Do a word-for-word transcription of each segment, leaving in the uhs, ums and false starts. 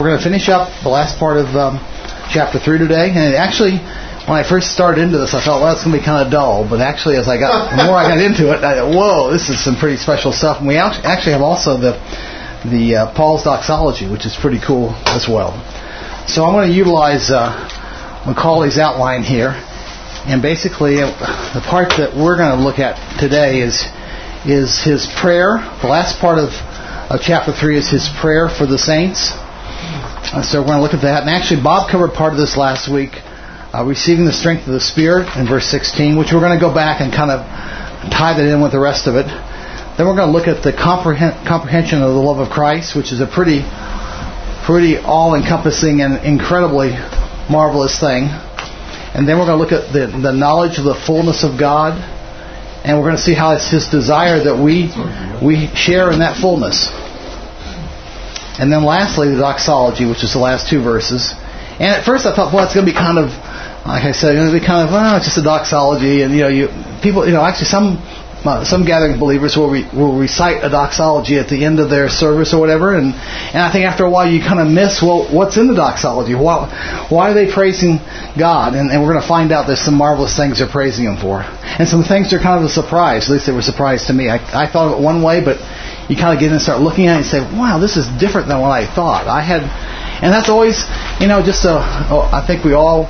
we're going to finish up the last part of um, chapter three today. And actually, when I first started into this, I thought, well, it's going to be kind of dull. But actually, as I got the more I got into it, I thought, whoa, this is some pretty special stuff. And we actually have also the the uh, Paul's doxology, which is pretty cool as well. So I'm going to utilize uh, Macaulay's outline here. And basically, uh, the part that we're going to look at today is is his prayer. The last part of, of chapter three is his prayer for the saints. Uh, so we're going to look at that. And actually, Bob covered part of this last week, uh, receiving the strength of the Spirit in verse sixteen, which we're going to go back and kind of tie that in with the rest of it. Then we're going to look at the comprehen- comprehension of the love of Christ, which is a pretty, pretty all-encompassing and incredibly marvelous thing. And then we're going to look at the, the knowledge of the fullness of God. And we're going to see how it's His desire that we we share in that fullness. And then lastly, the doxology, which is the last two verses. And at first I thought, well, it's going to be kind of, like I said, it's going to be kind of, oh, it's just a doxology. And, you know, you people, you know, actually some uh, some gathering believers will, re, will recite a doxology at the end of their service or whatever. And, and I think after a while you kind of miss, well, what's in the doxology? Why, why are they praising God? And, and we're going to find out there's some marvelous things they're praising Him for. And some things are kind of a surprise. At least they were a surprise to me. I, I thought of it one way, but you kind of get in and start looking at it and say, wow, this is different than what I thought. I had, and that's always, you know, just a, oh, I think we all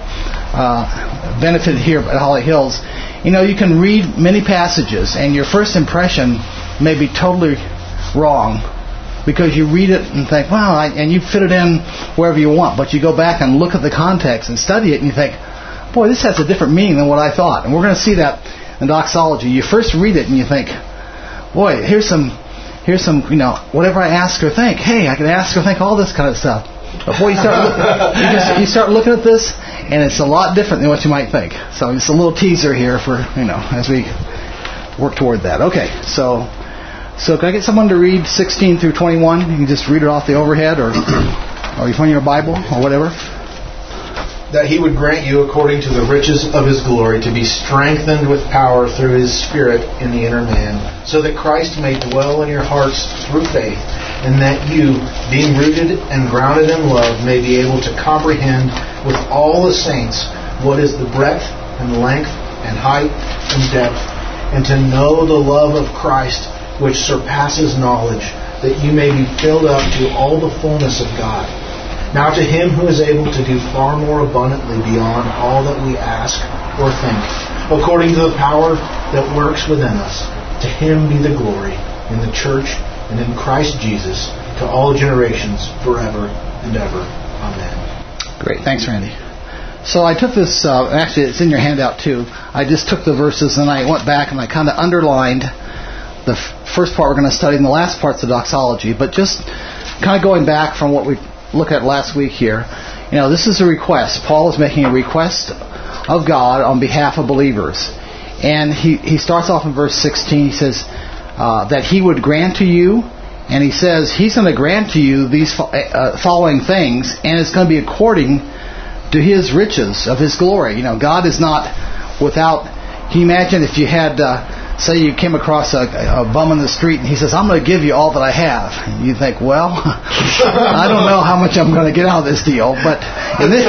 uh, benefited here at Holly Hills. You know, you can read many passages and your first impression may be totally wrong because you read it and think, wow, I, and you fit it in wherever you want. But you go back and look at the context and study it and you think, boy, this has a different meaning than what I thought. And we're going to see that in doxology. You first read it and you think, boy, here's some, here's some, you know, whatever I ask or think. Hey, I can ask or think all this kind of stuff. But boy, you start, you, just, you start looking at this, and it's a lot different than what you might think. So it's a little teaser here for, you know, as we work toward that. Okay, so so can I get someone to read sixteen through twenty-one? You can just read it off the overhead, or or you find your Bible, or whatever. That He would grant you, according to the riches of His glory, to be strengthened with power through His Spirit in the inner man, so that Christ may dwell in your hearts through faith, and that you, being rooted and grounded in love, may be able to comprehend with all the saints what is the breadth and length and height and depth, and to know the love of Christ, which surpasses knowledge, that you may be filled up to all the fullness of God. Now to Him who is able to do far more abundantly beyond all that we ask or think, according to the power that works within us, to Him be the glory in the church and in Christ Jesus to all generations forever and ever. Amen. Great. Thanks, Randy. So I took this, uh, actually it's in your handout too. I just took the verses and I went back and I kind of underlined the f- first part we're going to study and the last part's the doxology, but just kind of going back from what we look at last week here. You know, this is a request. Paul is making a request of God on behalf of believers. And he, he starts off in verse sixteen. He says uh, that He would grant to you, and he says He's going to grant to you these fo- uh, following things, and it's going to be according to His riches of His glory. You know, God is not without. Can you imagine if you had... Uh, Say you came across a, a bum in the street and he says, I'm going to give you all that I have. And you think, well, I don't know how much I'm going to get out of this deal. But in this,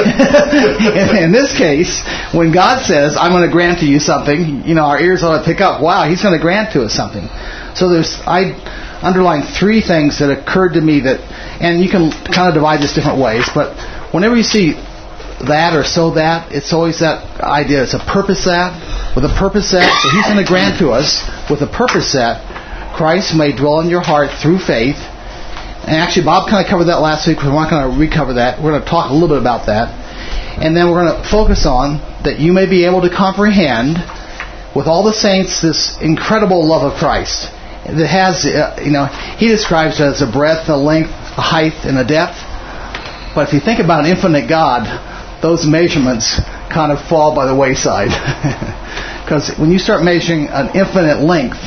in this case, when God says, I'm going to grant to you something, you know, our ears ought to pick up, wow, He's going to grant to us something. So there's, I underlined three things that occurred to me that, and you can kind of divide this different ways, but whenever you see that or so that, it's always that idea. It's a purpose that, with a purpose that, so He's going to grant to us, with a purpose that, Christ may dwell in your heart through faith. And actually, Bob kind of covered that last week. We're not going to recover that. We're going to talk a little bit about that. And then we're going to focus on that you may be able to comprehend with all the saints this incredible love of Christ. That has, uh, you know, He describes it as a breadth, a length, a height, and a depth. But if you think about an infinite God, those measurements kind of fall by the wayside. Because when you start measuring an infinite length,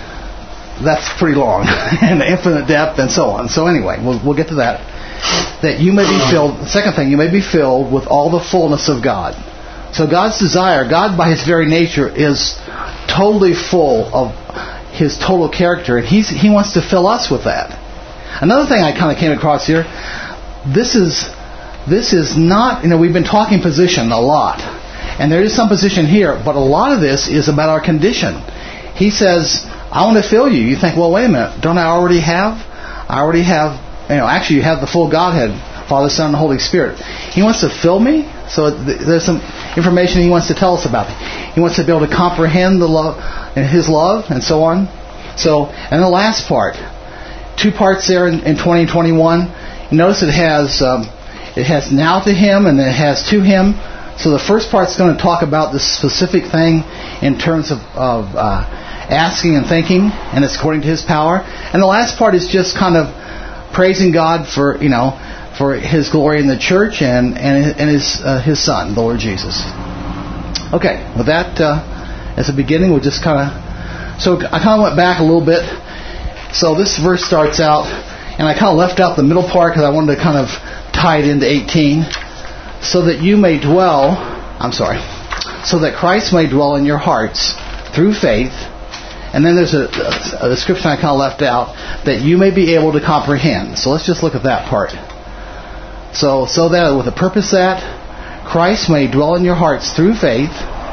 that's pretty long. And infinite depth and so on. So anyway, we'll, we'll get to that. That you may be filled, the second thing, you may be filled with all the fullness of God. So God's desire, God by His very nature is totally full of His total character. And he's, He wants to fill us with that. Another thing I kind of came across here, this is this is not, you know, we've been talking position a lot. And there is some position here, but a lot of this is about our condition. He says, I want to fill you. You think, well, wait a minute, don't I already have? I already have, you know, actually you have the full Godhead, Father, Son, and Holy Spirit. He wants to fill me. So there's some information he wants to tell us about. He wants to be able to comprehend the love and His love and so on. So, and the last part, two parts there in, in twenty twenty-one. You notice it has um, it has now to Him and then it has to Him. So the first part's going to talk about this specific thing in terms of, of uh, asking and thinking, and it's according to His power. And the last part is just kind of praising God for, you know, for His glory in the church and and, and His uh, His Son, the Lord Jesus. Okay, with that uh, as a beginning, we'll just kind of. So I kind of went back a little bit. So this verse starts out, and I kind of left out the middle part because I wanted to kind of tie it into eighteen. So that you may dwell, I'm sorry, so that Christ may dwell in your hearts through faith. And then there's a, a description I kind of left out, that you may be able to comprehend. So let's just look at that part. So, so that with the purpose that Christ may dwell in your hearts through faith.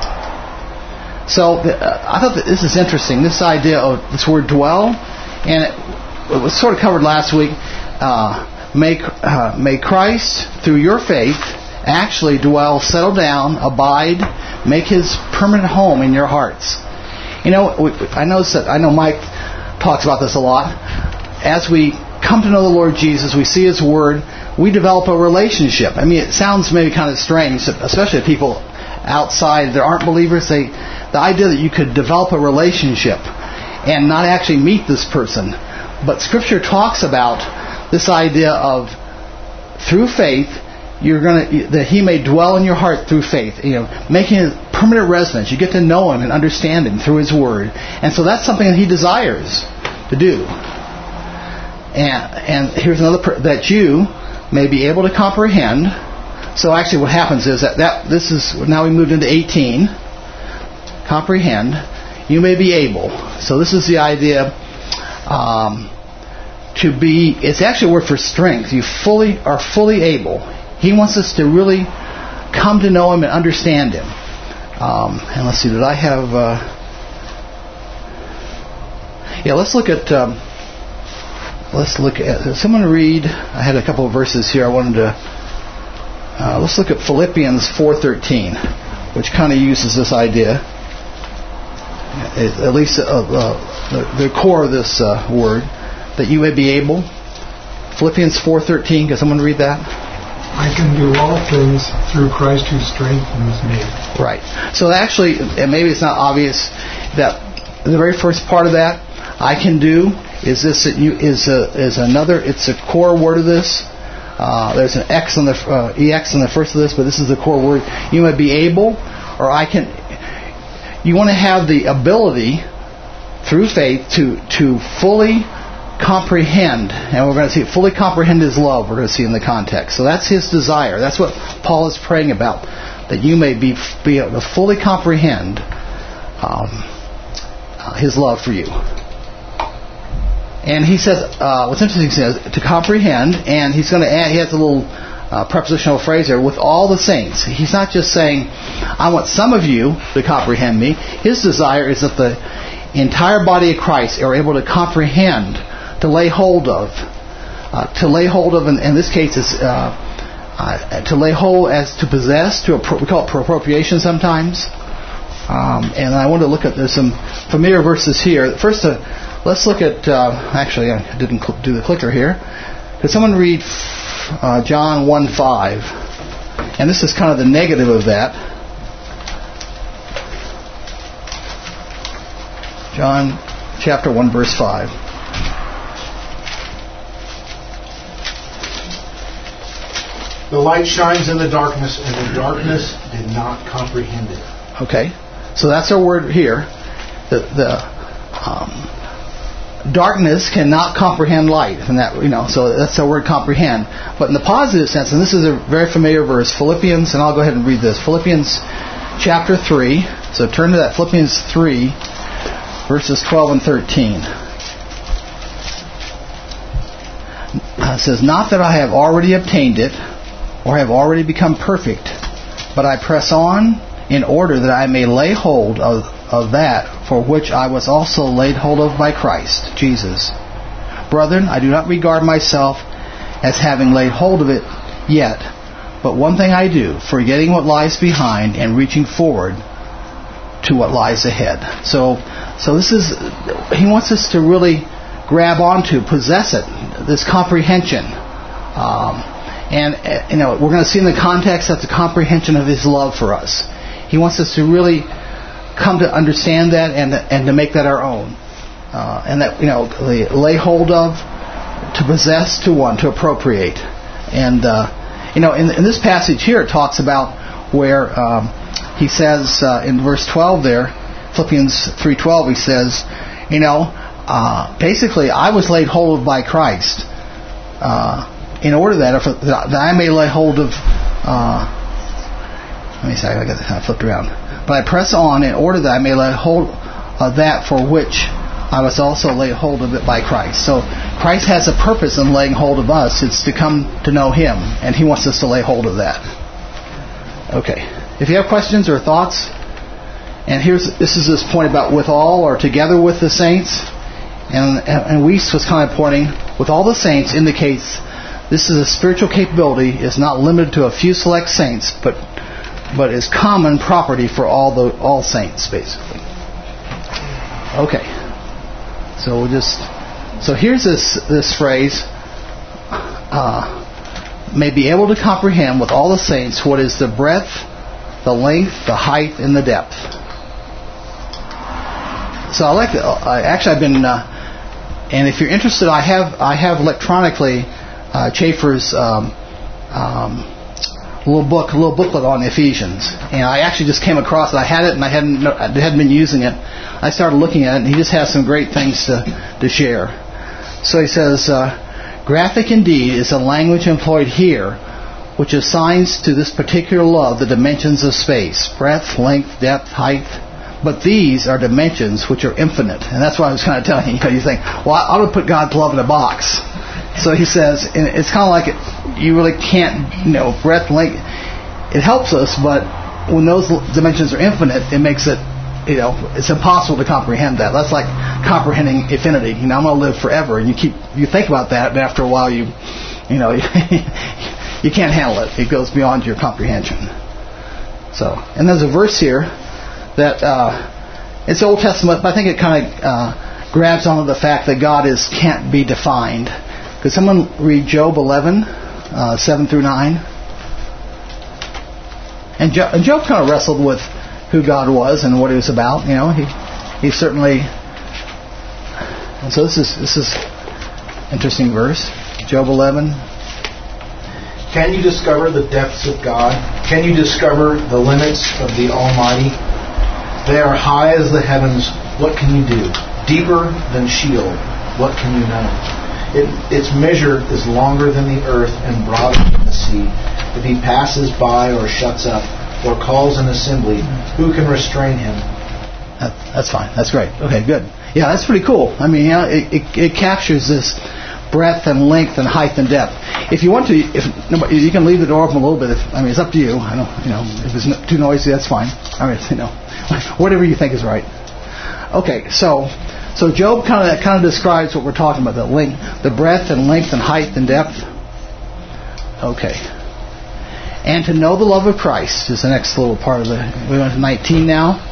So uh, I thought that this is interesting, this idea of this word dwell, and it, it was sort of covered last week. Uh, may, uh, may Christ, through your faith, actually dwell, settle down, abide, make His permanent home in your hearts. You know, we, I know that I know Mike talks about this a lot. As we come to know the Lord Jesus, we see His Word, we develop a relationship. I mean, it sounds maybe kind of strange, especially to people outside that aren't believers. They, the idea that you could develop a relationship and not actually meet this person. But Scripture talks about this idea of through faith, you're gonna that He may dwell in your heart through faith. You know, making a permanent residence. You get to know Him and understand Him through His Word, and so that's something that He desires to do. And and here's another pr- that you may be able to comprehend. So actually, what happens is that, that this is now we moved into eighteen. Comprehend. You may be able. So this is the idea. Um, to be. It's actually a word for strength. You fully are fully able. He wants us to really come to know Him and understand Him. Um, and let's see, did I have... Uh, yeah, let's look at... Um, let's look at... Someone read... I had a couple of verses here I wanted to... Uh, let's look at Philippians four thirteen, which kind of uses this idea. At least uh, uh, the, the core of this uh, word, that you may be able. Philippians four thirteen, can someone read that? I can do all things through Christ who strengthens me. Right. So actually, and maybe it's not obvious, that the very first part of that, I can do, is this you is a, is another. It's a core word of this. Uh, there's an X on the uh, ex on the first of this, but this is the core word. You may be able, or I can. You want to have the ability through faith to to fully comprehend, and we're going to see fully comprehend His love. We're going to see in the context. So that's His desire. That's what Paul is praying about, that you may be, be able to fully comprehend um, uh, His love for you. And he says, uh, what's interesting, he says to comprehend, and he's going to add. He has a little uh, prepositional phrase there, with all the saints. He's not just saying, I want some of you to comprehend me. His desire is that the entire body of Christ are able to comprehend, to lay hold of, uh, to lay hold of, in, in this case, is uh, uh, to lay hold as to possess. To appro- we call it appropriation sometimes. Um, and I want to look at there's some familiar verses here. First, uh, let's look at. Uh, actually, I didn't cl- do the clicker here. Could someone read uh, John one five? And this is kind of the negative of that. John chapter one, verse five. The light shines in the darkness, and the darkness did not comprehend it. Okay, so that's our word here. The the um, darkness cannot comprehend light, and that you know. So that's our word, comprehend. But in the positive sense, and this is a very familiar verse, Philippians, and I'll go ahead and read this. Philippians chapter three. So turn to that, Philippians three, verses twelve and thirteen. uh, says, "Not that I have already obtained it, or have already become perfect, but I press on in order that I may lay hold of, of that for which I was also laid hold of by Christ Jesus. Brethren, I do not regard myself as having laid hold of it yet, but one thing I do, forgetting what lies behind and reaching forward to what lies ahead." So, so this is, he wants us to really grab onto, possess it, this comprehension. Um, and, uh, you know, we're going to see in the context that's a comprehension of his love for us. He wants us to really come to understand that and and to make that our own. Uh, and that, you know, lay hold of, to possess, to one, to appropriate. And, uh, you know, in, in this passage here, it talks about where um, he says uh, in verse twelve there, Philippians three twelve, he says, you know, uh, basically, I was laid hold of by Christ uh, in order that, if, that I may lay hold of, uh, let me see, I got it flipped around. But I press on in order that I may lay hold of that for which I was also laid hold of it by Christ. So Christ has a purpose in laying hold of us. It's to come to know him, and he wants us to lay hold of that. Okay. If you have questions or thoughts, and here's this is this point about with all or together with the saints, and and Weiss was kind of pointing with all the saints indicates this is a spiritual capability is not limited to a few select saints, but but is common property for all the all saints basically. Okay. So we'll just so here's this this phrase. Uh, may be able to comprehend with all the saints what is the breadth, the length, the height, and the depth. So I like the, uh, actually I've been, uh, and if you're interested, I have I have electronically uh, Chafer's um, um, little book, a little booklet on Ephesians, and I actually just came across it. I had it and I hadn't I hadn't been using it. I started looking at it, and he just has some great things to to share. So he says, uh, graphic indeed is a language employed here, which assigns to this particular love the dimensions of space, breadth, length, depth, height. But these are dimensions which are infinite. And that's why I was kind of telling you, you know, you think, well, I ought to put God's love in a box. So he says, and it's kind of like it, you really can't, you know, breadth, length. It helps us, but when those dimensions are infinite, it makes it, you know, it's impossible to comprehend that. That's like comprehending infinity. You know, I'm going to live forever. And you keep, you think about that, and after a while you, you know, you can't handle it. It goes beyond your comprehension. So, and there's a verse here that uh, it's Old Testament, but I think it kind of uh, grabs onto the fact that God is can't be defined. Could someone read Job eleven, uh, seven through nine? And, jo- and Job kind of wrestled with who God was and what He was about. You know, he he certainly. And so this is this is interesting verse, Job eleven. Can you discover the depths of God? Can you discover the limits of the Almighty? They are high as the heavens. What can you do? Deeper than Sheol. What can you know? It, its measure is longer than the earth and broader than the sea. If he passes by or shuts up or calls an assembly, who can restrain him? That, that's fine. That's great. Okay, good. Yeah, that's pretty cool. I mean, you know, it, it, it captures this breadth and length and height and depth. If you want to, if you can leave the door open a little bit. If, I mean, it's up to you. I don't, you know, if it's too noisy, that's fine. I mean, you know, whatever you think is right. Okay, so so Job kind of kind of describes what we're talking about: the length, the breadth and length and height and depth. Okay, and to know the love of Christ is the next little part of the. We went to nineteen now.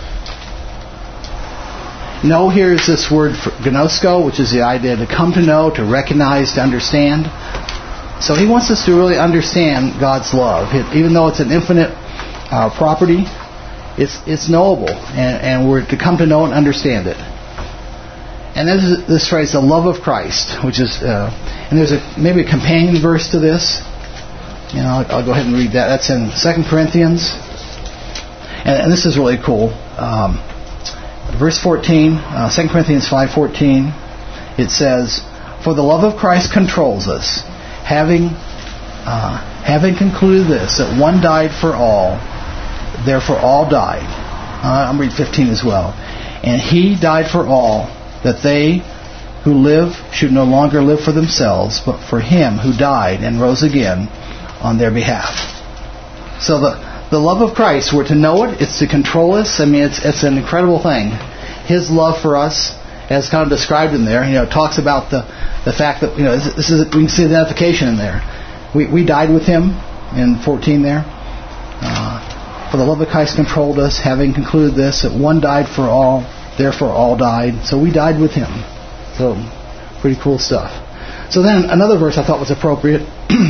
Know here is this word for gnosko, which is the idea to come to know, to recognize, to understand. So he wants us to really understand God's love. It, even though it's an infinite uh, property, it's it's knowable, and, and we're to come to know and understand it. And then this, this phrase, the love of Christ, which is, uh, and there's a maybe a companion verse to this. You know, I'll, I'll go ahead and read that. That's in Second Corinthians, and, and this is really cool. Um, Verse fourteen, uh, Second Corinthians five fourteen, it says, "For the love of Christ controls us, having uh, having concluded this, that one died for all, therefore all died." Uh, I'm reading fifteen as well. "And he died for all, that they who live should no longer live for themselves, but for Him who died and rose again on their behalf. So the, the love of Christ, we're to know it, it's to control us. I mean, it's it's an incredible thing. His love for us, as kind of described in there, you know, talks about the, the fact that, you know, this, this is, we can see identification in there. We we died with Him in fourteen there. Uh, for the love of Christ controlled us, having concluded this, that one died for all, therefore all died. So we died with Him. So, pretty cool stuff. So then another verse I thought was appropriate.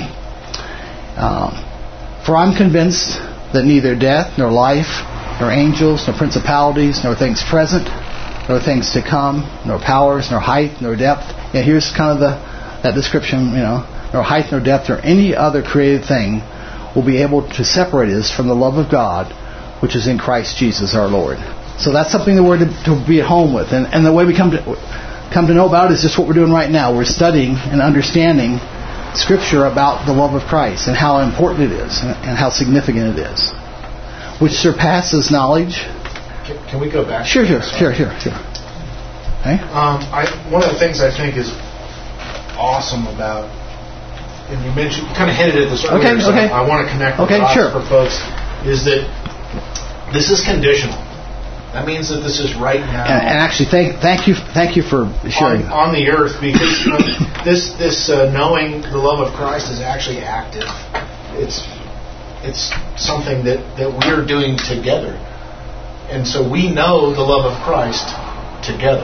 um, For I'm convinced that neither death, nor life, nor angels, nor principalities, nor things present, nor things to come, nor powers, nor height, nor depth. Yeah, here's kind of the that description, you know, nor height, nor depth, or any other created thing will be able to separate us from the love of God, which is in Christ Jesus our Lord. So that's something that we're to, to be at home with. And, and the way we come to come to know about it is just what we're doing right now. We're studying and understanding Scripture about the love of Christ and how important it is and, and how significant it is, which surpasses knowledge. Can, can we go back? Sure, sure, sure, sure, sure. Okay. Um, I, one of the things I think is awesome about, and you mentioned, you kind of hinted at this earlier, okay, so okay. I want to connect the okay, dots sure. for folks, is that this is conditional. That means that this is right now. And, and actually, thank thank you thank you for sharing on, on the earth, because you know, this this uh, knowing the love of Christ is actually active. It's it's something that, that we're doing together, and so we know the love of Christ together,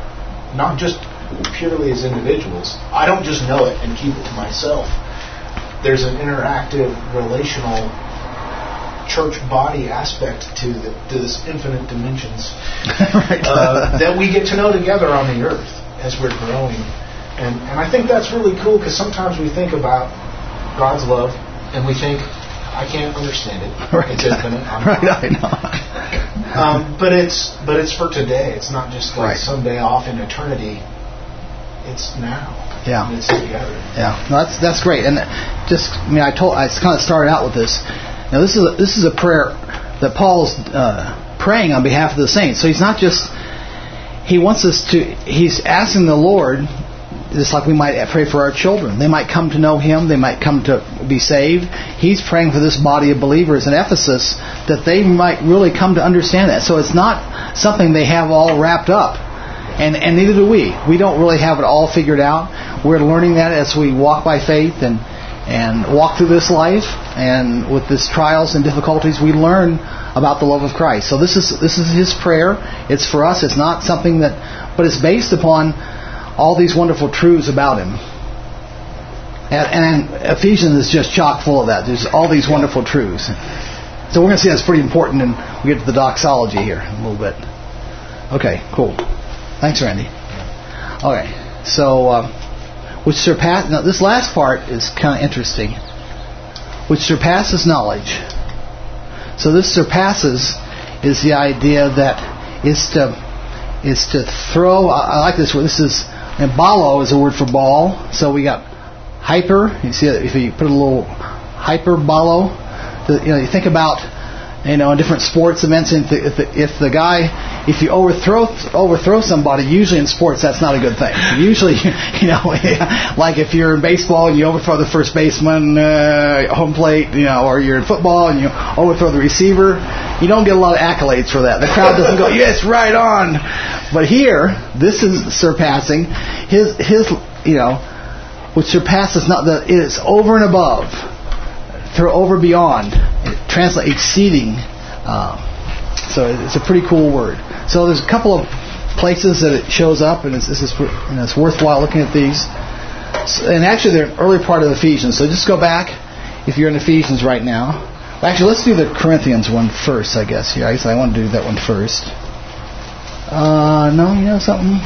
not just purely as individuals. I don't just know it and keep it to myself. There's an interactive, relational, church body aspect to the, to this infinite dimensions right. uh, that we get to know together on the earth as we're growing, and and I think that's really cool, because sometimes we think about God's love and we think, I can't understand it. Right. It's infinite. I'm right, not. I know. um, but it's but it's for today. It's not just like right. someday off in eternity. It's now. Yeah. And it's together. Yeah. No, that's that's great. And just I mean, I told I kind of started out with this. Now this is a, this is a prayer that Paul's uh, praying on behalf of the saints. So he's not just he wants us to. He's asking the Lord, just like we might pray for our children. They might come to know Him. They might come to be saved. He's praying for this body of believers in Ephesus that they might really come to understand that. So it's not something they have all wrapped up, and and neither do we. We don't really have it all figured out. We're learning that as we walk by faith and. and walk through this life, and with these trials and difficulties, we learn about the love of Christ. So this is this is His prayer. It's for us. It's not something that, but it's based upon all these wonderful truths about Him. And, and Ephesians is just chock full of that. There's all these wonderful truths. So we're going to see that's pretty important, and we get to the doxology here in a little bit. Okay, cool. Thanks, Randy. Okay, so. Uh, Which surpass now this last part is kind of interesting. Which surpasses knowledge. So this surpasses is the idea that is to is to throw. I, I like this word. This is and balo is a word for ball. So we got hyper. You see if you put a little hyper balo. The, you know you think about you know in different sports events. If the, if the, if the guy if you overthrow overthrow somebody, usually in sports that's not a good thing. Usually, you know, like if you're in baseball and you overthrow the first baseman, uh, home plate, you know, or you're in football and you overthrow the receiver, you don't get a lot of accolades for that. The crowd doesn't go, yes, right on. But here, this is surpassing his his you know, which surpasses not the it is over and above, through over beyond, it translate exceeding. Um, So it's a pretty cool word. So there's a couple of places that it shows up, and it's, this is, and it's worthwhile looking at these. So, and actually, they're an early part of Ephesians. So just go back if you're in Ephesians right now. Actually, let's do the Corinthians one first, I guess. Yeah, I guess I want to do that one first. Uh, no, you know something?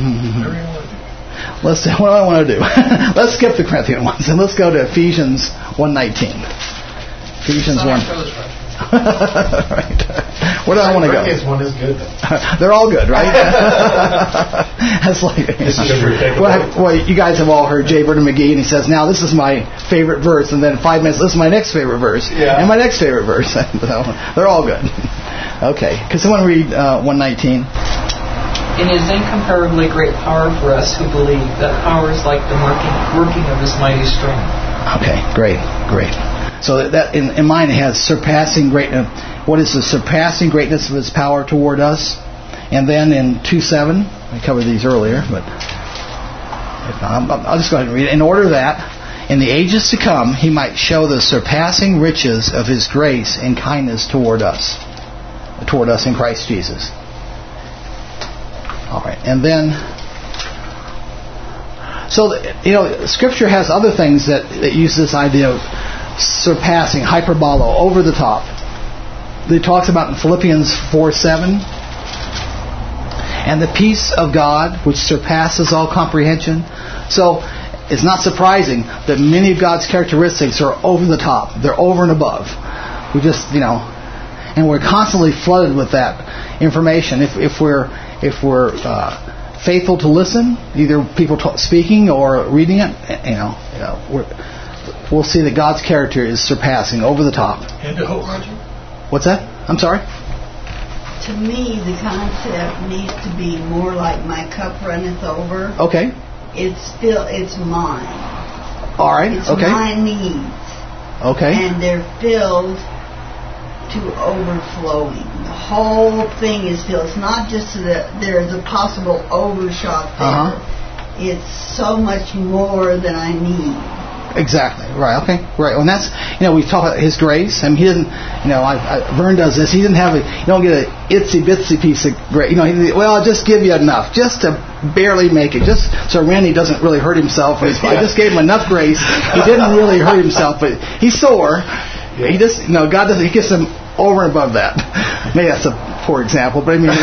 Let's. What do I want to do? Let's skip the Corinthian ones and let's go to Ephesians one nineteen. Ephesians one. Right. Where do I want to go? Corinthians one is good, though. They're all good, right? That's like, well, well, you guys have all heard J. Vernon McGee, and he says, "Now this is my favorite verse," and then five minutes, "This is my next favorite verse," yeah. and my next favorite verse. They're all good. Okay, can someone read uh, one nineteen? in His incomparably great power for us who believe. That power is like the working, working of His mighty strength. Okay, great, great. So that, that in, in mind it has surpassing greatness. What is the surpassing greatness of His power toward us? And then in two seven, I covered these earlier, but if not, I'll just go ahead and read it. In order that, in the ages to come, He might show the surpassing riches of His grace and kindness toward us, toward us in Christ Jesus. All right, and then, so you know, Scripture has other things that, that use this idea of surpassing, hyperbolo, over the top. It talks about in Philippians four seven, and the peace of God which surpasses all comprehension. So it's not surprising that many of God's characteristics are over the top. They're over and above. We just, you know, and we're constantly flooded with that information. If if we're if we're uh, faithful to listen, either people t- speaking or reading it, you know, you know we're, we'll see that God's character is surpassing, over the top. And to hope, Roger? What's that? I'm sorry? To me, the concept needs to be more like my cup runneth over. Okay. It's still, it's mine. All right. It's okay. my needs. Okay. And they're filled to overflowing. The whole thing is filled. It's not just that there's a possible overshot there. Uh-huh. It's so much more than I need. Exactly. Right. Okay. Right. And that's, you know, we talk about His grace. I mean, He doesn't, you know, I, I, Vern does this. He didn't have a, you don't get an itsy bitsy piece of grace. You know, he, well, I'll just give you enough, just to barely make it, just so Randy doesn't really hurt himself. Yeah. I just gave him enough grace. He didn't really hurt himself, but he's sore. Yeah. He just, you know, God doesn't. He gets him over and above that. Maybe that's a poor example, but I mean,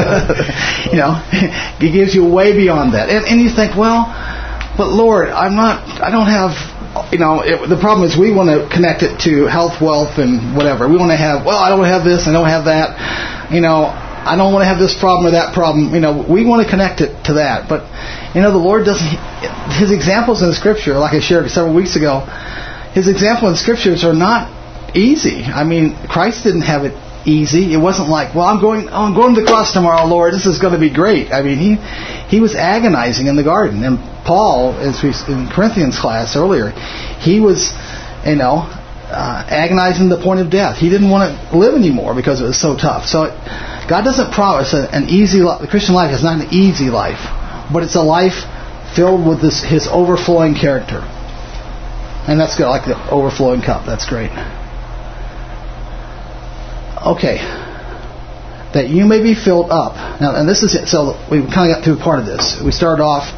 you know, He gives you way beyond that, and and you think, well, but Lord, I'm not. I don't have. You know, it, the problem is we want to connect it to health, wealth, and whatever. We want to have, well, I don't have this, I don't have that. You know, I don't want to have this problem or that problem. You know, we want to connect it to that. But, you know, the Lord doesn't, His examples in the Scripture, like I shared several weeks ago, His examples in the Scriptures are not easy. I mean, Christ didn't have it easy. It wasn't like, well, I'm going oh, I'm going to the cross tomorrow, Lord. This is going to be great. I mean, he he was agonizing in the garden. And Paul, as we in Corinthians class earlier, he was, you know, uh, agonizing to the point of death. He didn't want to live anymore because it was so tough. So it, God doesn't promise a, an easy life. The Christian life is not an easy life, but it's a life filled with this His overflowing character. And that's good. I like the overflowing cup. That's great. Okay. That you may be filled up. Now, and this is it. So we kind of got through part of this. We started off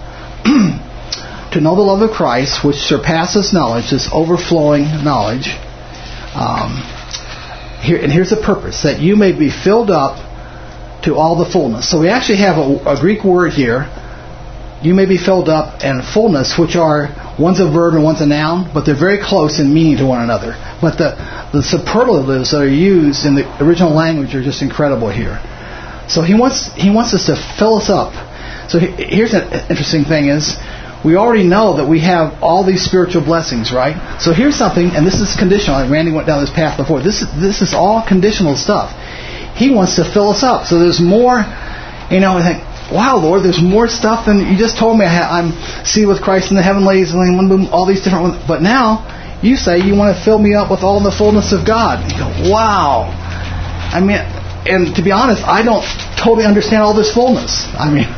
to know the love of Christ, which surpasses knowledge, this overflowing knowledge. Um, here and here's the purpose: that you may be filled up to all the fullness. So we actually have a, a Greek word here. You may be filled up, and fullness, which are, one's a verb and one's a noun, but they're very close in meaning to one another. But the, the superlatives that are used in the original language are just incredible here. So he wants he wants us to fill us up. So he, here's an interesting thing is, we already know that we have all these spiritual blessings, right? So here's something, and this is conditional. Like Randy went down this path before. This is, this is all conditional stuff. He wants to fill us up. So there's more, you know, I think, wow, Lord, there's more stuff than you just told me. I ha- I'm seated with Christ in the heavenlies, and all these different ones. But now, you say you want to fill me up with all the fullness of God. And you go, wow. I mean, and to be honest, I don't totally understand all this fullness. I mean,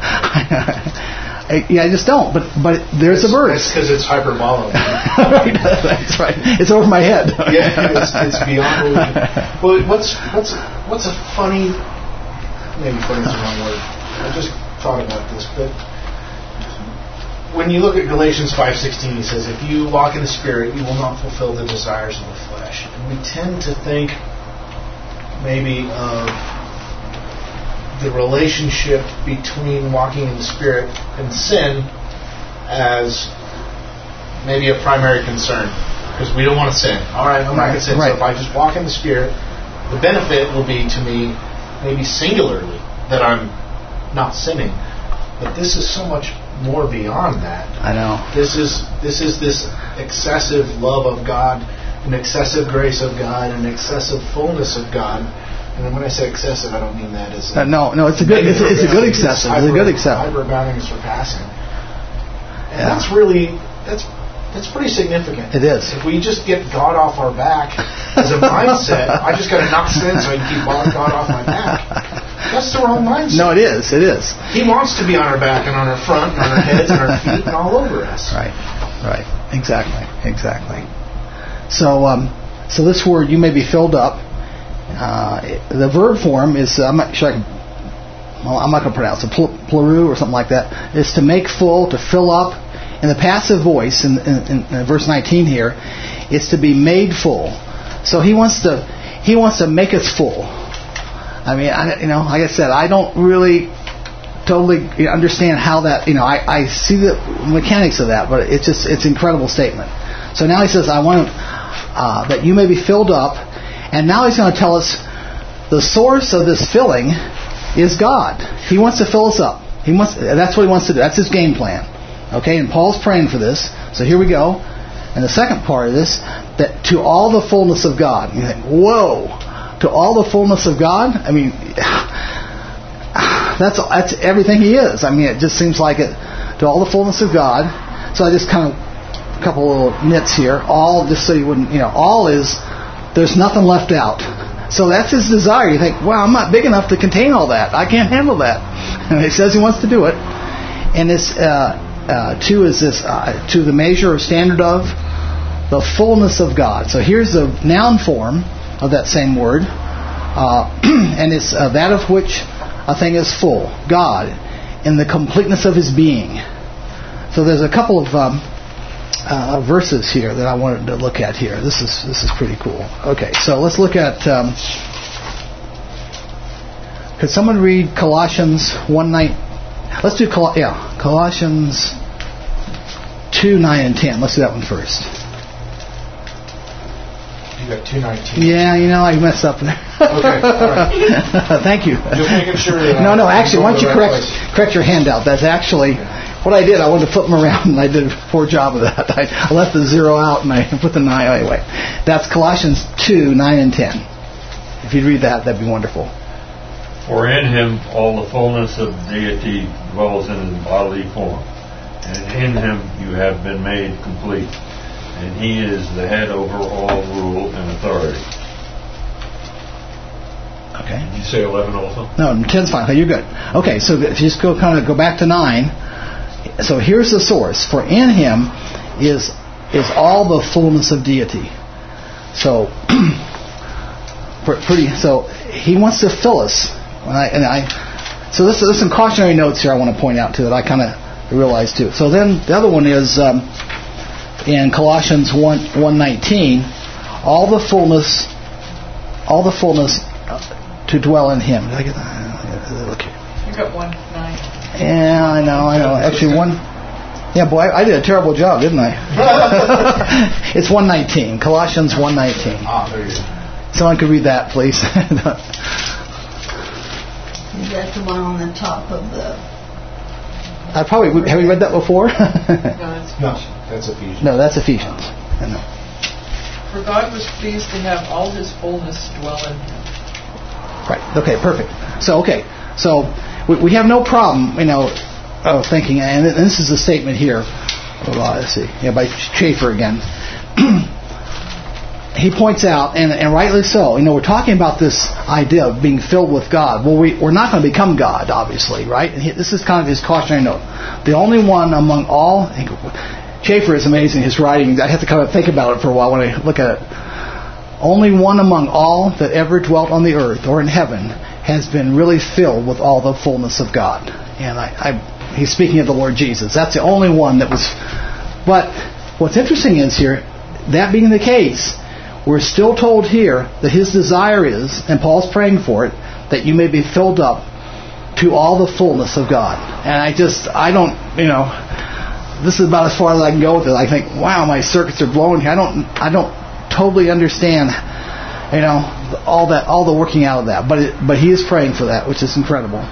I, yeah, I just don't. But but there's it's, a verse. That's because it's hyperbolic. Right, that's right. It's over my head. Yeah, it's, it's beyond. Well, what's what's what's a funny? Maybe funny is the wrong word. I just thought about this, but when you look at Galatians five sixteen, he says, "If you walk in the Spirit, you will not fulfill the desires of the flesh." And we tend to think maybe of the relationship between walking in the Spirit and sin as maybe a primary concern, because we don't want to sin. All right, I'm not going to sin. Right. So if I just walk in the Spirit, the benefit will be to me, maybe singularly, that I'm not sinning. But this is so much more beyond that. I know. This is this is this excessive love of God, an excessive grace of God, an excessive fullness of God. And when I say excessive, I don't mean that as uh, no, no. It's a good. It's, it's a good excessive. It's a good excessive. Hyper-abounding and surpassing. And Yeah. that's really that's that's pretty significant. It is. If we just get God off our back as a mindset, I just got to knock sin so I can keep God off my back. That's the wrong mindset. No, it is. It is. He wants to be on our back and on our front and on our heads and our feet and all over us. Right. Right. Exactly. Exactly. So, um, so this word, you may be filled up. Uh, the verb form is, uh, I'm not sure I can, well, I'm not going to pronounce it, pl- pleru or something like that. Is to make full, to fill up. In the passive voice, in, in, in verse nineteen here, it's to be made full. So he wants to, he wants to make us full. I mean, I, you know, like I said, I don't really totally understand how that, you know, I, I see the mechanics of that, but it's just, it's an incredible statement. So now he says, I want uh, that you may be filled up, and now he's going to tell us the source of this filling is God. He wants to fill us up. He wants, that's what he wants to do. That's his game plan. Okay, and Paul's praying for this. So here we go. And the second part of this, that to all the fullness of God. You think, whoa, to all the fullness of God? I mean, that's that's everything he is. I mean, it just seems like it. To all the fullness of God. So I just kind of, a couple little nits here. All, just so you wouldn't, you know, all is, there's nothing left out. So that's his desire. You think, wow, I'm not big enough to contain all that. I can't handle that. And he says he wants to do it. And it's... Uh, Uh, two is this, uh, to the measure or standard of the fullness of God. So here's the noun form of that same word. Uh, and it's uh, that of which a thing is full. God, in the completeness of his being. So there's a couple of um, uh, verses here that I wanted to look at here. This is this is pretty cool. Okay, so let's look at... Um, could someone read Colossians one nine? Let's do Col- yeah, Colossians two nine and ten. Let's do that one first. You got two nineteen. Yeah, you know I messed up there. Okay, all right. Thank you. Just making sure. That no, no. I'm Actually, why don't you going to the correct right place. correct your handout? That's actually what I did. I wanted to flip them around, and I did a poor job of that. I, I left the zero out, and I put the nine anyway. That's Colossians two nine and ten. If you'd read that, that'd be wonderful. For in him all the fullness of deity dwells in his bodily form, and in him you have been made complete, and he is the head over all rule and authority. Okay. Did you say eleven also? No, ten's fine. Okay, you're good. Okay, so if you just go kind of go back to nine. So here's the source. For in him is is all the fullness of deity. So pretty. So he wants to fill us. And I, and I, so this, there's some cautionary notes here I want to point out too that I kind of realized too. So then the other one is um, in Colossians one one nineteen, all the fullness, all the fullness uh, to dwell in Him. Did I get that? Look here. You got one nine. Yeah, I know, I know. Actually, one. Yeah, boy, I, I did a terrible job, didn't I? It's one nineteen. Colossians one nineteen. Ah, there you go. Someone could read that, please. That's the one on the top of the... I probably have you read that before? No, it's No, that's Ephesians. No, that's Ephesians. I know. For God was pleased to have all his fullness dwell in him. Right. Okay. Perfect. So okay. So we, we have no problem, you know, of thinking. And this is the statement here. Oh, let's see. Yeah, by Schaeffer again. He points out, and, and rightly so, you know, we're talking about this idea of being filled with God. Well, we, we're not going to become God, obviously, right? And he, this is kind of his cautionary note. The only one among all... Schaeffer is amazing, his writing. I have to kind of think about it for a while when I look at it. Only one among all that ever dwelt on the earth or in heaven has been really filled with all the fullness of God. And I, I, he's speaking of the Lord Jesus. That's the only one that was... But what's interesting is here, that being the case... We're still told here that his desire is, and Paul's praying for it, that you may be filled up to all the fullness of God. And I just, I don't, you know, this is about as far as I can go with it. I think, wow, my circuits are blowing here. I don't, I don't totally understand, you know, all that, all the working out of that. But it, but he is praying for that, which is incredible.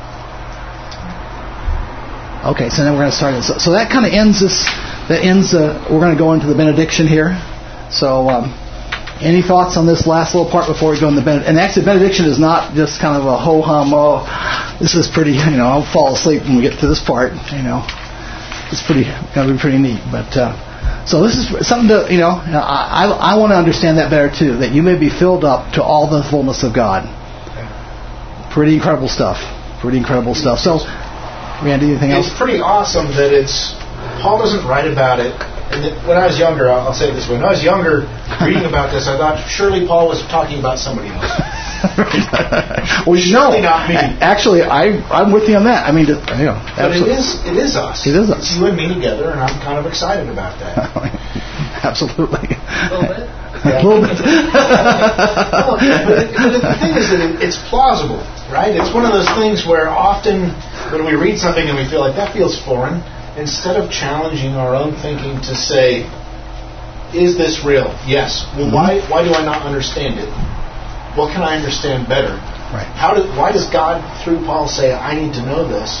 Okay, so then we're going to start. So, so that kind of ends this. That ends. Uh, we're going to go into the benediction here. So. Um, Any thoughts on this last little part before we go in the benediction? And actually, benediction is not just kind of a ho-hum, oh, this is pretty, you know, I'll fall asleep when we get to this part, you know. It's pretty, going to be pretty neat. But, uh, so this is something to, you know, I, I, I want to understand that better too, that you may be filled up to all the fullness of God. Pretty incredible stuff. Pretty incredible stuff. So, Randy, anything else? It's pretty awesome that it's, Paul doesn't write about it. And when I was younger, I'll say it this way, when I was younger, reading about this, I thought surely Paul was talking about somebody else. Well, you surely know, not me. Actually, I, I'm with you on that. I mean, you know, but it is, it is us. It is us. It's you and me together, and I'm kind of excited about that. Absolutely. A little bit. Yeah. A little bit. Well, but, but the thing is that it, it's plausible, right? It's one of those things where often when we read something and we feel like that feels foreign, instead of challenging our own thinking to say, is this real? Yes. Well, mm-hmm. why why do I not understand it? What can I understand better? Right. How do, why does God, through Paul, say, I need to know this?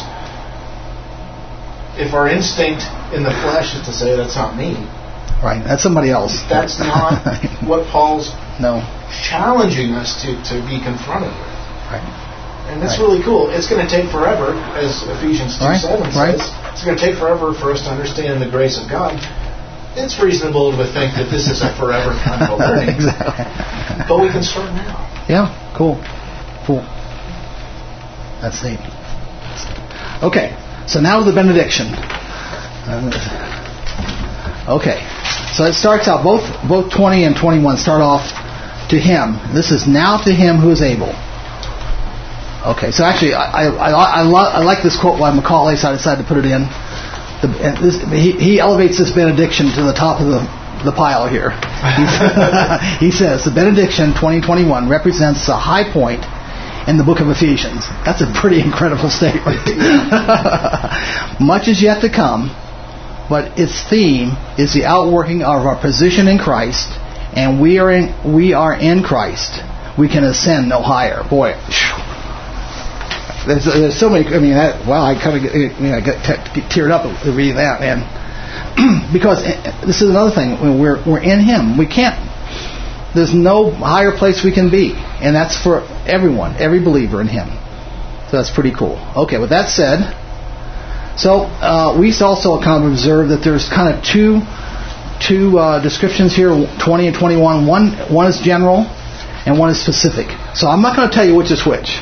If our instinct in the flesh is to say, that's not me. Right. That's somebody else. That's not what Paul's no. challenging us to, to be confronted with. Right. And that's right. really cool. It's going to take forever, as Ephesians two seven right. says. Right. It's going to take forever for us to understand the grace of God. It's reasonable to think that this is a forever kind of a learning. Exactly. But we can start now. Yeah, cool. Cool. That's neat. Okay, so now the benediction. Okay, so it starts out, both both twenty and twenty-one start off to him. This is now to him who is able. Okay, so actually, I I, I, I, lo- I like this quote by Macaulay, so I decided to put it in. The, this, he, he elevates this benediction to the top of the, the pile here. He says, the benediction twenty twenty-one represents a high point in the book of Ephesians. That's a pretty incredible statement. Much is yet to come, but its theme is the outworking of our position in Christ, and we are in, we are in Christ. We can ascend no higher. Boy, There's, there's so many. I mean, that, wow! I kind of you know, got t- teared up reading that, man. Because this is another thing. We're we're in Him. We can't. There's no higher place we can be, and that's for everyone, every believer in Him. So that's pretty cool. Okay, with that said, so uh, we also kind of observe that there's kind of two two uh, descriptions here, twenty and twenty-one. One one is general, and one is specific. So I'm not going to tell you which is which.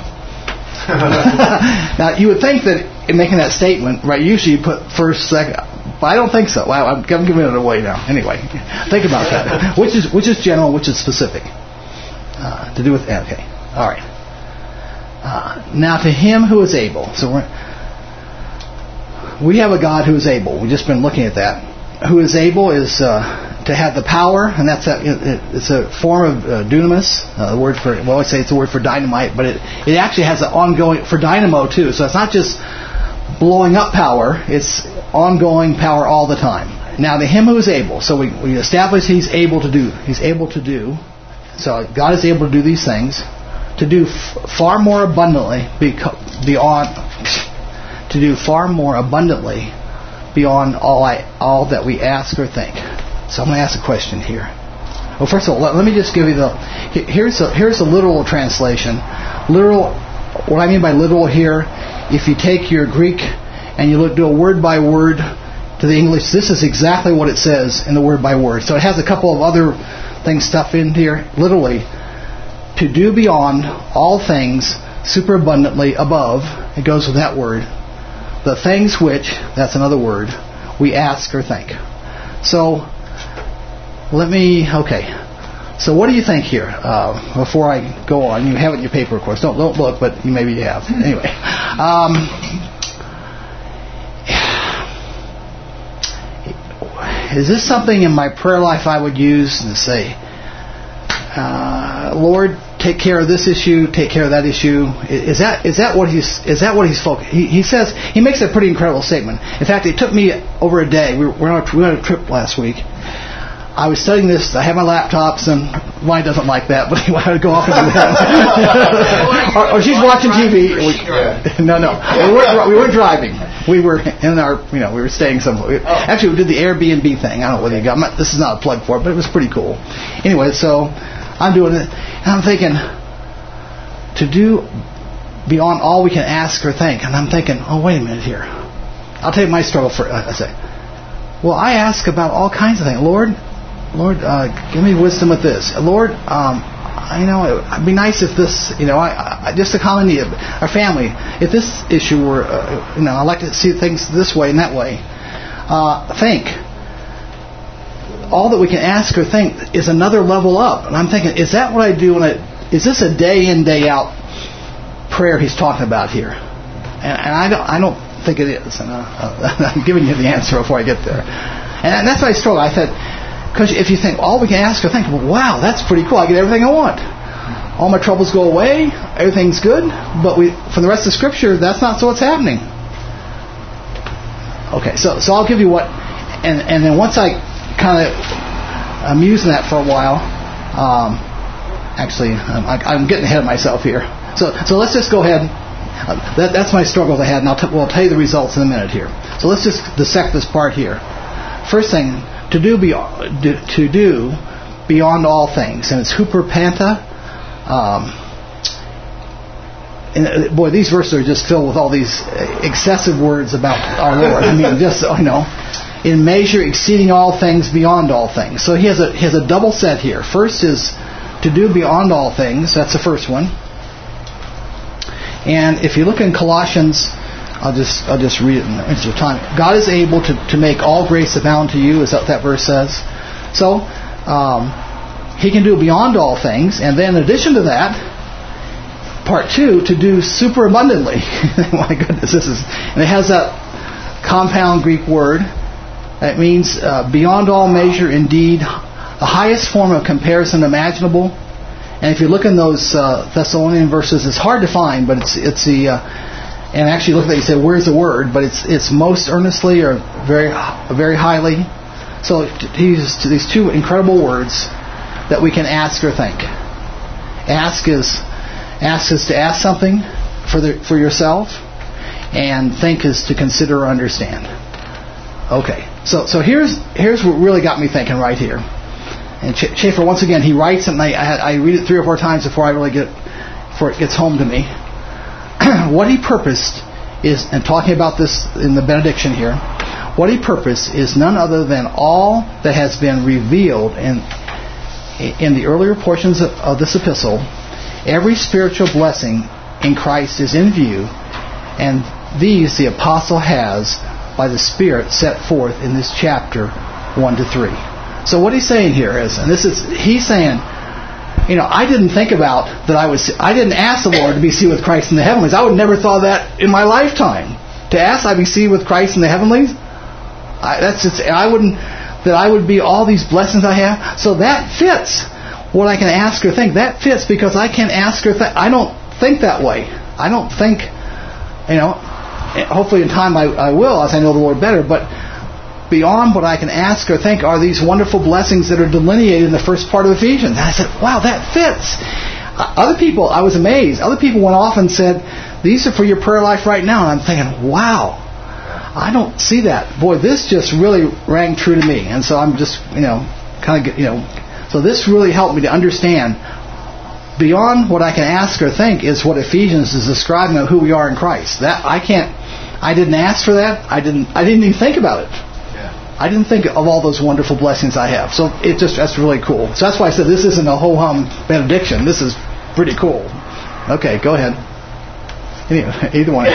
Now, you would think that in making that statement, right, usually you put first, second, but I don't think so. Wow, I'm giving it away now. Anyway, think about that. Which is which is general, which is specific? Uh, to do with, okay, all right. Uh, now, to him who is able. So we're, we have a God who is able. We've just been looking at that. Who is able is uh, to have the power, and that's a, it's a form of uh, dunamis. Uh, the word for, well, I say it's a word for dynamite, but it, it actually has an ongoing, for dynamo too. So it's not just blowing up power, it's ongoing power all the time. Now to him who is able, so we, we establish he's able to do, he's able to do, so God is able to do these things, to do f- far more abundantly, beyond, to do far more abundantly beyond all I, all that we ask or think. So I'm going to ask a question here. Well, first of all, let, let me just give you the... Here's a, here's a literal translation. Literal, what I mean by literal here, if you take your Greek and you look, do a word by word to the English, this is exactly what it says in the word by word. So it has a couple of other things stuff in here. Literally, to do beyond all things superabundantly above, it goes with that word, the things which, that's another word, we ask or think. So, let me, okay. So what do you think here? Uh, before I go on, you have it in your paper, of course. Don't don't look, but you maybe you have. Anyway, um, is this something in my prayer life I would use to say, uh, Lord, take care of this issue, take care of that issue? Is that is that what he's is that what he's focused? He, he says he makes a pretty incredible statement. In fact, it took me over a day. We were, we were on a trip last week. I was studying this. I had my laptops and wife doesn't like that, but anyway, I would go off and do that. or, or she's watching T V. We, no, no, we weren't, we weren't driving. We were in our, you know, we were staying somewhere. Actually, we did the Airbnb thing. I don't know whether you got. I'm not, this is not a plug for it, but it was pretty cool. Anyway, so I'm doing it, and I'm thinking to do beyond all we can ask or think, and I'm thinking, oh, wait a minute here. I'll tell you my struggle for. I say, well, I ask about all kinds of things, Lord. Lord, uh, give me wisdom with this. Lord, um, you know, it'd be nice if this, you know, I, I just a common need, our family, if this issue were, uh, you know, I like to see things this way and that way. Uh, think. All that we can ask or think is another level up. And I'm thinking, is that what I do when I, is this a day in, day out prayer he's talking about here? And, and I don't, I don't think it is. And uh, I'm giving you the answer before I get there. And that's why I struggle. I said, because if you think, all we can ask or think, well, wow, that's pretty cool. I get everything I want. All my troubles go away. Everything's good. But we, from the rest of Scripture, that's not so what's happening. Okay, so so I'll give you what, and and then once I kind of, I'm using that for a while. Um, actually, I'm, I'm getting ahead of myself here. So so let's just go ahead. Uh, that that's my struggle I had, and I'll t- we'll tell you the results in a minute here. So let's just dissect this part here. First thing. To do, be, to do beyond all things, and it's huperpanta. Um, and boy, these verses are just filled with all these excessive words about our Lord. I mean, just you know, in measure exceeding all things, beyond all things. So he has a he has a double set here. First is to do beyond all things. That's the first one. And if you look in Colossians. I'll just I'll just read it in the interest of time. God is able to, to make all grace abound to you, is that what that verse says. So um, He can do beyond all things, and then in addition to that, part two, to do super abundantly. My goodness, this is, and it has that compound Greek word. It means uh, beyond all measure, indeed, the highest form of comparison imaginable. And if you look in those uh, Thessalonian verses, it's hard to find, but it's it's the uh, and actually look at that, you say, where's the word? But it's it's most earnestly or very very highly. So he uses these two incredible words that we can ask or think. Ask is ask is to ask something for the for yourself, and think is to consider or understand. Okay, so so here's here's what really got me thinking right here. And Schaefer, once again, he writes it, and I, I read it three or four times before I really get before it gets home to me. What he purposed is, and talking about this in the benediction here, what he purposed is none other than all that has been revealed in in the earlier portions of, of this epistle. Every spiritual blessing in Christ is in view, and these the apostle has, by the Spirit, set forth in this chapter one to three. So what he's saying here is, and this is, he's saying, you know, I didn't think about that I was, I didn't ask the Lord to be seated with Christ in the heavenlies. I would never thought that in my lifetime. To ask I be seated with Christ in the heavenlies, I, that's just, I wouldn't, that I would be all these blessings I have. So that fits what I can ask or think. That fits because I can ask or think. I don't think that way. I don't think, you know, hopefully in time I, I will as I know the Lord better, but beyond what I can ask or think are these wonderful blessings that are delineated in the first part of Ephesians. And I said, wow, that fits. Uh, other people, I was amazed. Other people went off and said, these are for your prayer life right now. And I'm thinking, wow, I don't see that. Boy, this just really rang true to me. And so I'm just, you know, kind of, you know, so this really helped me to understand beyond what I can ask or think is what Ephesians is describing of who we are in Christ. That I can't, I didn't ask for that. I didn't, I didn't even think about it. I didn't think of all those wonderful blessings I have. So it just that's really cool. So that's why I said this isn't a ho-hum benediction. This is pretty cool. Okay, go ahead. Anyway, either one.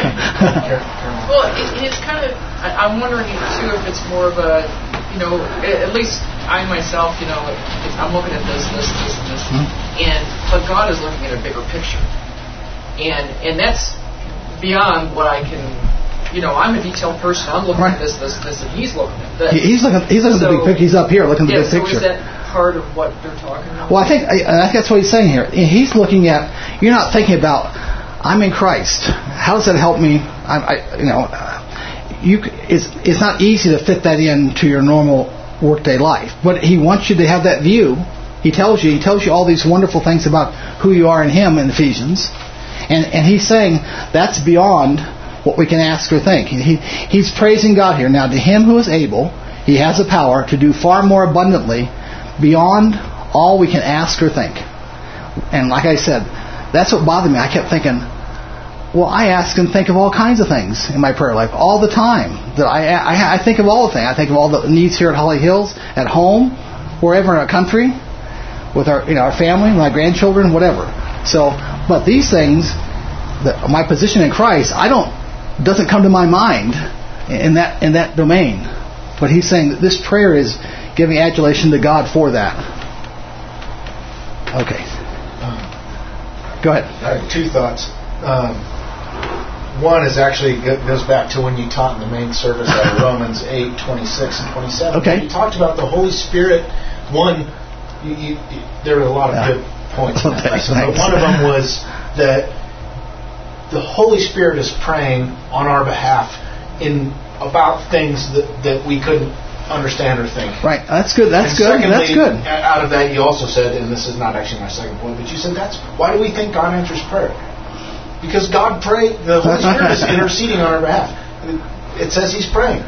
Well, it, it's kind of, I, I'm wondering too if it's more of a, you know, at least I myself, you know, it's, I'm looking at this, this, this, and this, mm-hmm. and but God is looking at a bigger picture, and and that's beyond what I can. You know, I'm a detailed person. I'm looking right. at this, this, this, and he's looking at this. He's looking. He's looking so, at the big picture. He's up here looking at yeah, the big so picture. Is that part of what they're talking about? Well, I think I, I think that's what he's saying here. He's looking at. You're not thinking about. I'm in Christ. How does that help me? I, I you know, you. It's it's not easy to fit that into your normal workday life. But he wants you to have that view He tells you, he tells you all these wonderful things about who you are in Him in Ephesians. And, and He's saying that's beyond what we can ask or think. He, he's praising God here. Now, to Him who is able, He has the power to do far more abundantly beyond all we can ask or think. And like I said, that's what bothered me. I kept thinking, well, I ask and think of all kinds of things in my prayer life all the time. That I, I, I think of all the things. I think of all the needs here at Holly Hills, at home, wherever in our country, with our, you know, our family, my grandchildren, whatever. So, but these things, the, my position in Christ, I don't doesn't come to my mind in that in that domain. But He's saying that this prayer is giving adulation to God for that. Okay. Go ahead. I have two thoughts. Um, one is actually goes back to when you taught in the main service out of Romans eight, twenty-six and twenty-seven. Okay. You talked about the Holy Spirit. One, you, you, you, there were a lot of yeah. good points in that Thanks, lesson, but thanks. one of them was that the Holy Spirit is praying on our behalf in about things that, that we couldn't understand or think. Right. That's good. That's and good. Secondly, That's good. Out of that, you also said, and this is not actually my second point, but you said that's why do we think God answers prayer? Because God pray, the Holy Spirit is interceding on our behalf. It says He's praying.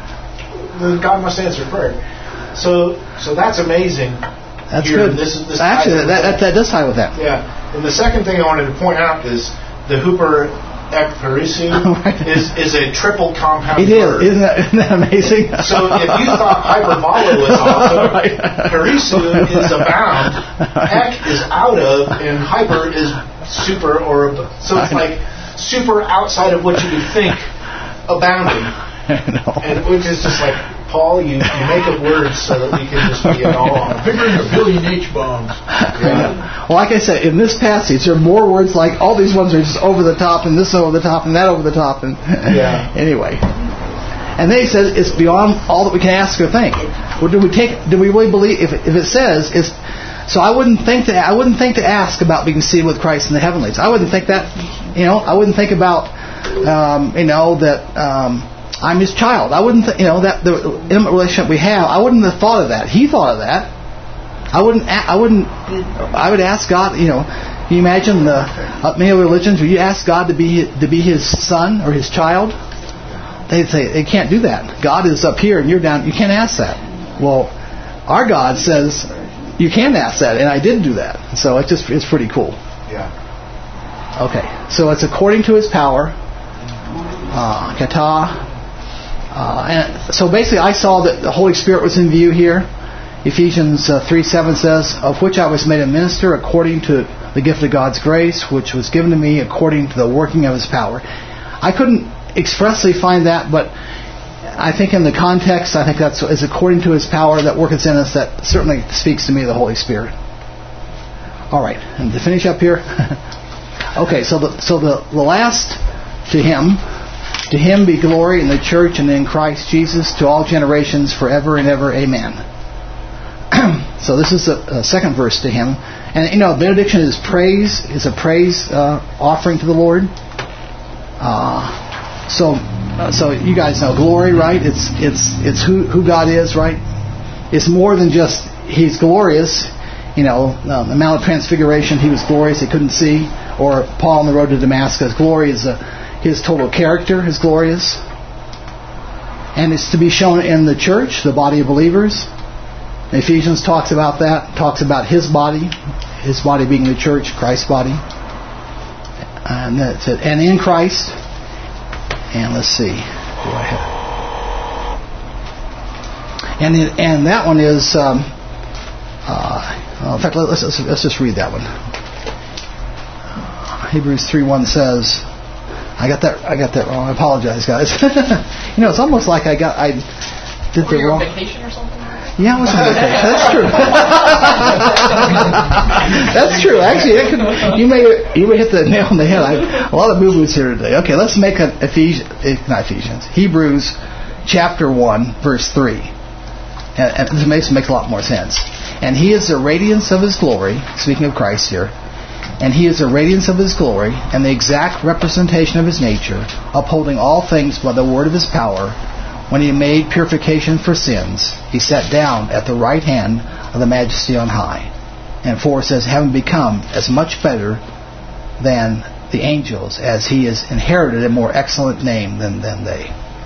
God must answer prayer. So, so that's amazing. That's Here, good. This, this Actually, that, that that does tie with that. Yeah. And the second thing I wanted to point out is the Hooper Ekperisu is is a triple compound It word. is. Isn't that, isn't that amazing? So if you thought hyperbole was awesome, Right. Perisu is abound, Ek is out of, and hyper is super or ab- so it's like super outside of what you would think abounding. And which is just like, Paul, you, you make up words so that we can just be it all on. Figuring a billion H-bombs. Yeah. Well, like I said, in this passage, there are more words like all these ones are just over the top, and this over the top, and that over the top, and Yeah. anyway. And then he says it's beyond all that we can ask or think. Well, do we take? Do we really believe? If it, if it says it's, so I wouldn't think that I wouldn't think to ask about being seated with Christ in the heavenlies. I wouldn't think that. You know, I wouldn't think about. Um, you know that. Um, I'm His child. I wouldn't, th- you know, that the intimate relationship we have. I wouldn't have thought of that. He thought of that. I wouldn't. I wouldn't. I would ask God. You know, can you imagine the uh, many religions where you ask God to be to be His son or His child? They'd say they can't do that. God is up here and you're down. You can't ask that. Well, our God says you can ask that, and I did do that. So it's just it's pretty cool. Yeah. Okay, so it's according to His power. Uh, kata. Uh, and so basically I saw that the Holy Spirit was in view here. Ephesians uh, three seven says, of which I was made a minister according to the gift of God's grace, which was given to me according to the working of His power. I couldn't expressly find that, but I think in the context, I think that's is according to His power that worketh in us. That certainly speaks to me, the Holy Spirit. All right, and to finish up here. Okay, so the so the, the last to Him. To Him be glory in the church and in Christ Jesus to all generations forever and ever. Amen. So this is the uh, second verse to Him. And you know, benediction is praise, is a praise uh, offering to the Lord. Uh, so uh, so you guys know glory, right? It's it's it's who, who God is, right? It's more than just He's glorious. You know, um, the Mount of Transfiguration, He was glorious, He couldn't see. Or Paul on the road to Damascus, glory is a His total character is glorious. And it's to be shown in the church, the body of believers. Ephesians talks about that, talks about His body, His body being the church, Christ's body. And that's it. And in Christ. And let's see. Do I have? And it, and that one is. Um, uh, in fact, let's, let's let's just read that one. Hebrews three one says. I got that. I got that wrong. I apologize, guys. You know, it's almost like I got. I did Were the you wrong. on vacation or something? Yeah, I was on vacation. That's true. That's true. Actually, that could, you may you may hit the nail on the head. I, a lot of boo-boos here today. Okay, let's make an Ephesians, not Ephesians, Hebrews, chapter one, verse three, and, and this makes makes a lot more sense. And He is the radiance of His glory. Speaking of Christ here. And He is the radiance of His glory and the exact representation of His nature, upholding all things by the word of His power. When He made purification for sins, He sat down at the right hand of the Majesty on high. And four says, having become as much better than the angels, as he has inherited a more excellent name than, than they.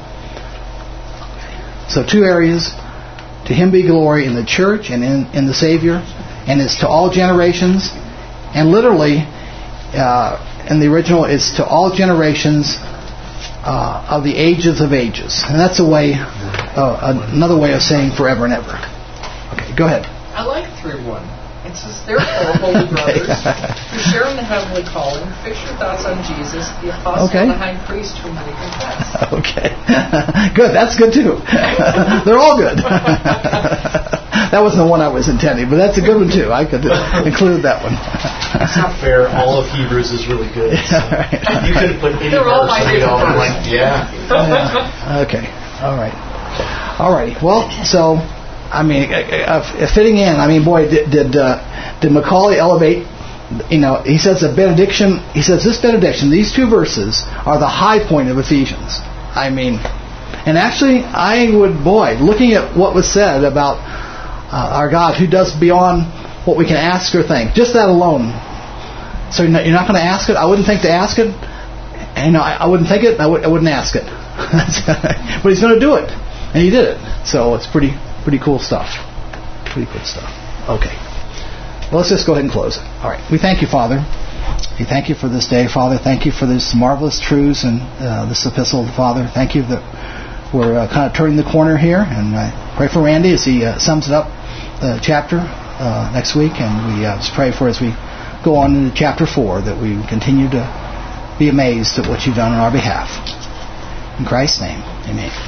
So two areas. To him be glory in the church and in, in the Savior, and it's to all generations. And literally, uh, in the original, it's to all generations uh, of the ages of ages. And that's a way, uh, another way of saying forever and ever. Okay, go ahead. I like three one. It says, therefore, holy brothers, who share in the heavenly calling, fix your thoughts on Jesus, the apostle Okay. and the high priest whom we confess. Okay. Good. That's good too. They're all good. That wasn't the one I was intending, but that's a good one too. I could include that one. It's not fair. All of Hebrews is really good. So Right. you could put any They're all verse my in it all favorite like, yeah. Yeah. Okay. All right. All right. Well, so I mean, uh, uh, fitting in. I mean, boy, did did, uh, did Macaulay elevate? You know, he says a benediction. He says this benediction. These two verses are the high point of Ephesians. I mean, and actually, I would, boy, looking at what was said about uh, our God, who does beyond what we can ask or think. Just that alone. So you're not, you're not going to ask it. I wouldn't think to ask it. And, you know, I, I wouldn't think it. I, would, I wouldn't ask it. But he's going to do it, and he did it. So it's pretty. Pretty cool stuff. Pretty good stuff. Okay. Well, let's just go ahead and close it. All right. We thank you, Father. We thank you for this day, Father. Thank you for this marvelous truths and uh, this epistle, Father. Thank you that we're uh, kind of turning the corner here. And I pray for Randy as he uh, sums it up, the chapter uh, next week. And we uh, just pray for as we go on into chapter four that we continue to be amazed at what you've done on our behalf. In Christ's name, amen.